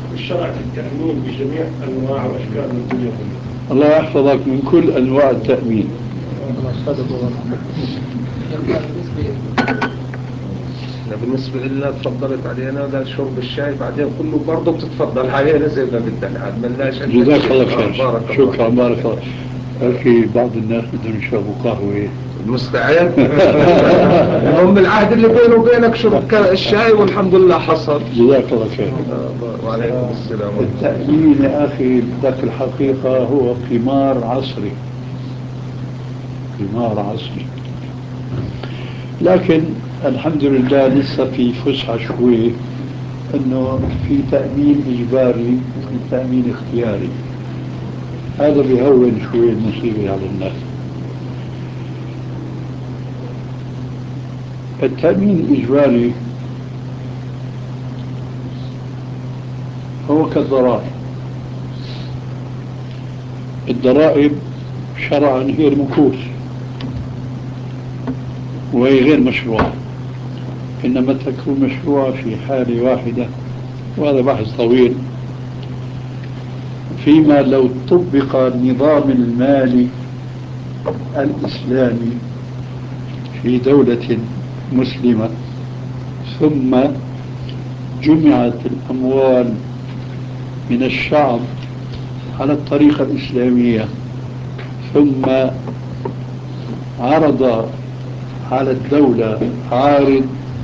الشرع في التأمين بجميع أنواع وأشكال الدنيا كلها. الله يحفظك من كل أنواع التأمين. بالنسبة لنا تفضلت علينا ده شرب الشاي بعدين كله برضه بتتفضل علينا زي ما بدك عاد ملناش. جزاك الله خير. بارك شكرا الله. بارك الله. في بعض الناس بدهم يشربوا قهوة. المستعد. المهم العهد اللي بينه وبينك شرب الشاي والحمد لله حصل. جزاك الله خير. وعليكم السلام. التأمين يا أخي بدك الحقيقة هو قمار عصري. قمار عصري. لكن الحمد لله لسه في فسحة شوي انه في تأمين اجباري وفي تأمين اختياري. هذا بيهون شوي المصيبة على الناس. التأمين الإجباري هو كالضرائب. الضرائب شرعا هي المكوس وهي غير مشروعة، إنما تكون مشروعة في حالة واحدة، وهذا بحث طويل. فيما لو طبق النظام المالي الإسلامي في دولة مسلمة ثم جمعت الأموال من الشعب على الطريقة الإسلامية ثم عرض على الدولة عارض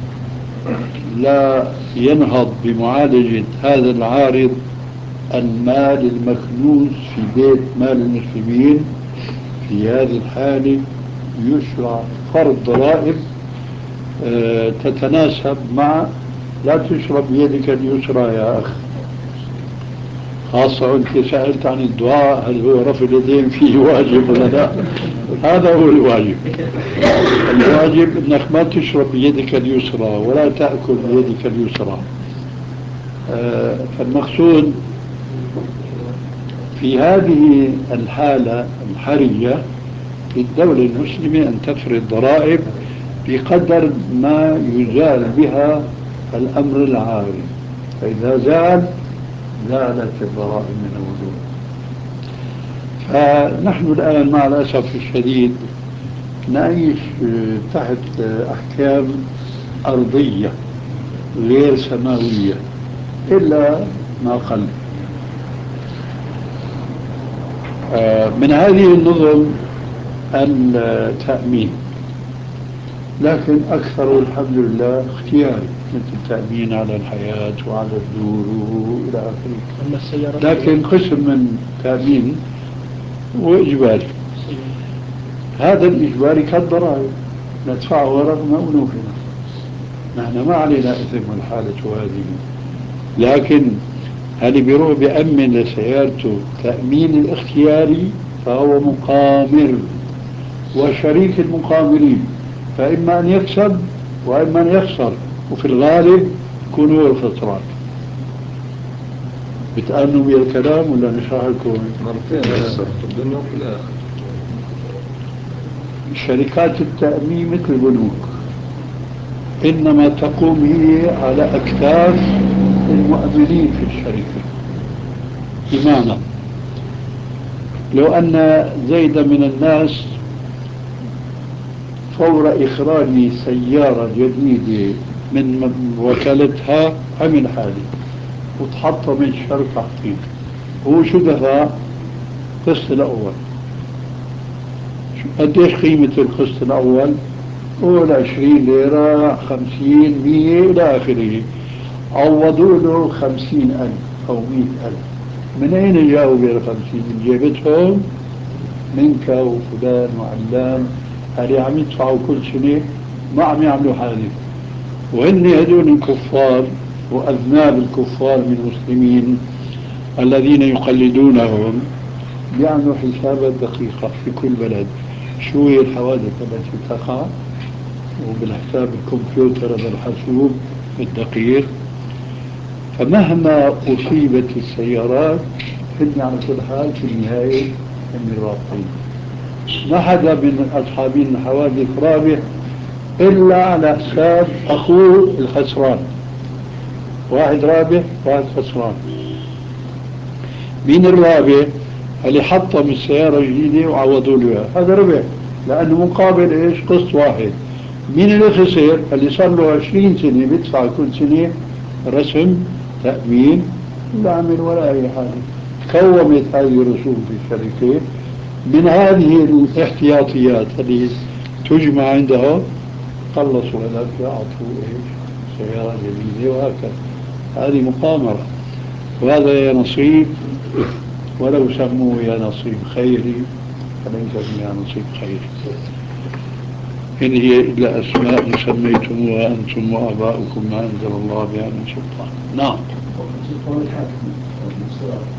لا ينهض بمعالجة هذا العارض المال المكنوز في بيت مال المسلمين، في هذه الحالة يشرع فرض ضرائب تتناسب مع لا تشرب بيدك اليسرى يا أخ. خاصة أنت سألت عن الدعاء هل هو رفع اليدين فيه واجب ولا لا؟ هذا هو الواجب. الواجب أنك ما تشرب بيدك اليسرى ولا تأكل بيدك اليسرى. فالمقصود في هذه الحالة الحرجة للدولة المسلمة أن تفرض ضرائب بقدر ما يزال بها الأمر العارض، فإذا زالت الضرائب من الوجود. فنحن الآن مع الأسف الشديد نعيش تحت أحكام أرضية غير سماوية إلا ما قل. من هذه النظم التأمين، لكن أكثر الحمد لله اختياري، مثل التأمين على الحياة وعلى الدور وإلى آخره. لكن قسم من التأمين هو إجباري. هذا الإجباري كالضرائب ندفعه رغم أنوفنا، نحن ما علينا إثم الحالة هذه. لكن اللي بيروح بيأمن لسيارته تأمين الاختياري فهو مقامر وشريك المقامرين، فإما أن يكسب وإما أن يخسر، وفي الغالب يكون هو الخسران. بتأمنوا بي الكلام ولا نشرح لكم؟ مرتين يخسر في الدنيا وفي الآخر. شركات التأمين مثل البنوك، إنما تقوم هي على أكتاف المؤمنين في الشركة. بمعنى لو أن زيد من الناس فور إخراج سيارة جديدة من وكالتها عمل حالي وتحط من شرط تحقيق، هو شو دفع؟ القسط الأول. قديش قيمة القسط الأول؟ قول 20 ليرة 50 100 إلى آخره. عوضوا له 50,000 أو 100,000. من أين جاءوا بال50؟ من جيبتهم؟ منك وفلان وعلان اللي عم يدفعوا كل سنة ما عم يعملوا حادث، وهن هدول الكفار وأذناب الكفار من المسلمين الذين يقلدونهم بيعملوا حسابات دقيقة في كل بلد شو هي الحوادث التي تقع، وبالحساب الكمبيوتر هذا الحاسوب الدقيق. فمهما أصيبت السيارات هن على كل حال في النهاية هم الرابطين. ما حدا من أصحابين الحوادث رابح إلا على حساب أخوه الخسران. واحد رابح واحد خسران. مين الرابح؟ اللي حطم السيارة الجديدة وعوضوا له إياها، هذا ربح، لأنه مقابل إيش؟ قسط واحد. مين اللي خسر؟ اللي صار له 20 سنة بيدفع كل سنة رسم تأمين لا عمل ولا أي حاجة. كومت هذه الرسوم في الشركة من هذه الاحتياطيات اللي تجمع عندها، خلصوا هذاك أعطوا إيش؟ سيارة جديدة وهكذا. هذه مقامرة، وهذا يا نصيب ولو سموه يا نصيب خيري فليس يا نصيب خيري، إن هي إلا أسماء سميتموها أنتم وآباؤكم ما أنزل الله بها من سلطان. نعم.